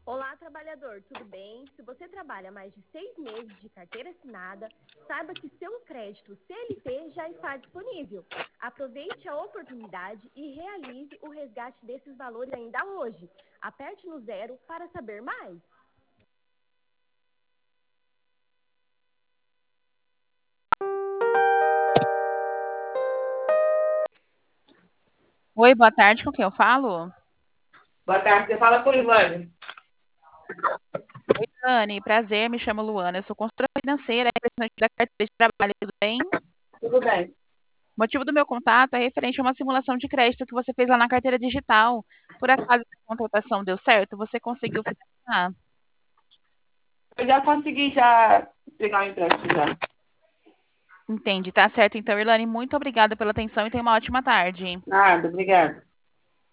Olá, trabalhador, tudo bem? Se você trabalha mais de 6 meses de carteira assinada, saiba que seu crédito CLT já está disponível. Aproveite a oportunidade e realize o resgate desses valores ainda hoje. Aperte no 0 para saber mais. Oi, boa tarde, com quem eu falo? Boa tarde, você fala com o Ivane. Oi, Dani, prazer, me chamo Luana, eu sou consultora financeira, representante da carteira de trabalho, tudo bem? Tudo bem. O motivo do meu contato é referente a uma simulação de crédito que você fez lá na carteira digital. Por acaso a contratação deu certo? Você conseguiu finalizar? Eu já consegui já pegar o empréstimo já. Entendi, tá certo. Então, Irlane, muito obrigada pela atenção e tenha uma ótima tarde. Nada, obrigada.